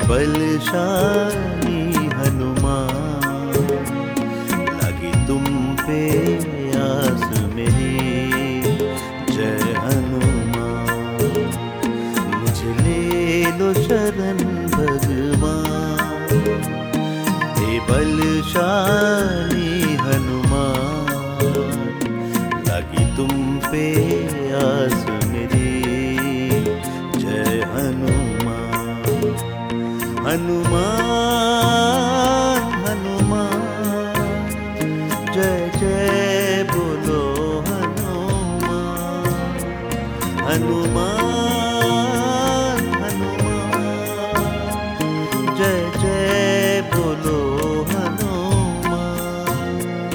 बलशाली हनुमान, लगी तुम पे आस मेरी। जय हनुमान, मुझे ले लो शरण भगवान। हे बलशाली हनुमान, लगी तुम पे आस मेरी। जय हनुमान, हनुमान हनुमान, जय जय बोलो हनुमान। हनुमान हनुमान, जय जय बोलो हनुमान।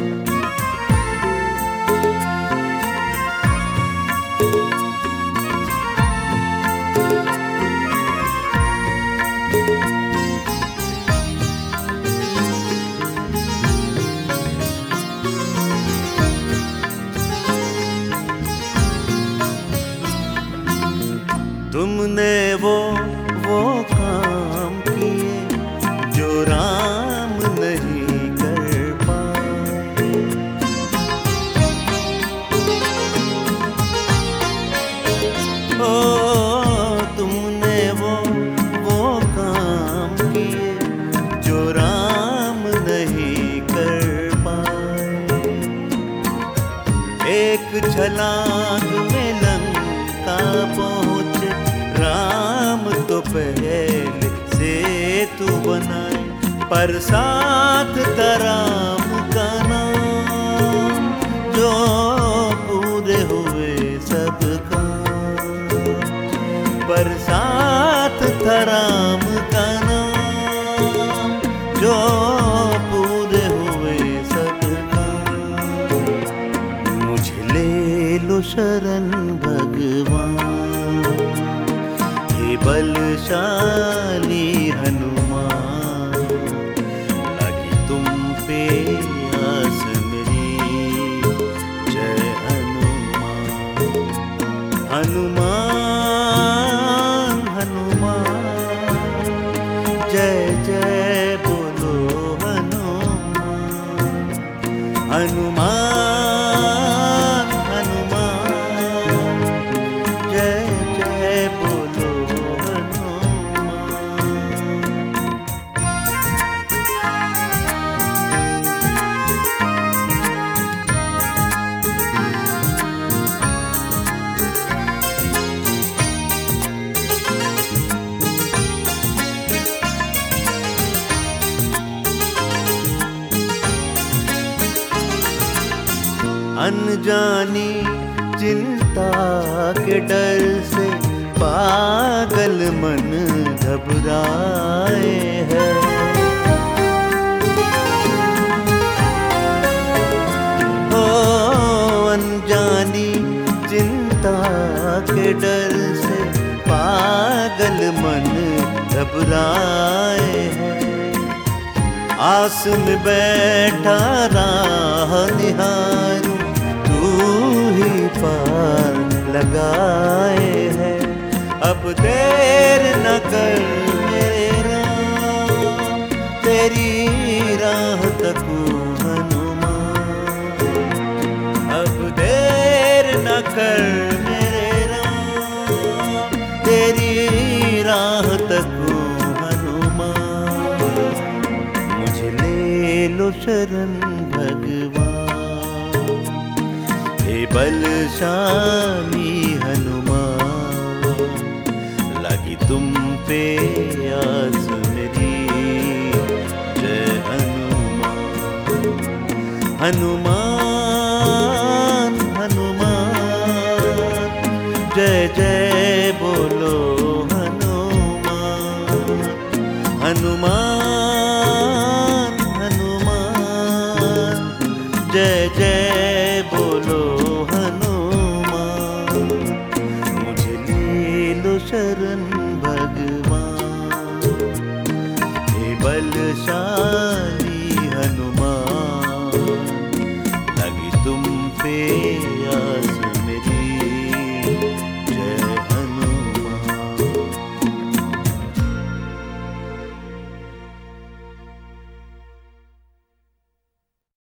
तुमने वो काम किए जो राम नहीं कर पाए। ओ तुमने वो काम किए जो राम नहीं कर पाए। एक छलांग में लंका पहुँचे राम, तो पहले से तू बनाए। पर साथ राम का नाम, जो पूरे हुए सब काम। पर साथ राम का नाम, जो पूरे हुए सब काम। मुझे ले लो शरण भगवान। हे बलशाली हनुमान, लगी तुम पे आस मेरी। जय हनुमान, हनुमान हनुमान, जय जय बोलो हनुमान। हनुमान हनुमान, जय जय बोलो अनजानी चिंता के डर से पागल मन घबराए है। ओ अनजानी चिंता के डर से पागल मन घबराए है। आस में बैठा राह निहारूं, तू ही पार लगाए है। अब देर न कर मेरे राम, तेरी राह तकूं हनुमान। अब देर न कर मेरे राम, तेरी राह तकूं हनुमान। मुझे ले लो शरण भगवान। हे बलशाली हनुमान, लगी तुम पे आस मेरी। जय हनुमान, हनुमान हनुमान, जय जय बोलो हनुमान। हनुमान हनुमान, जय जय बोलो हनुमान। मुझे ले लो शरण भगवान। हे बलशाली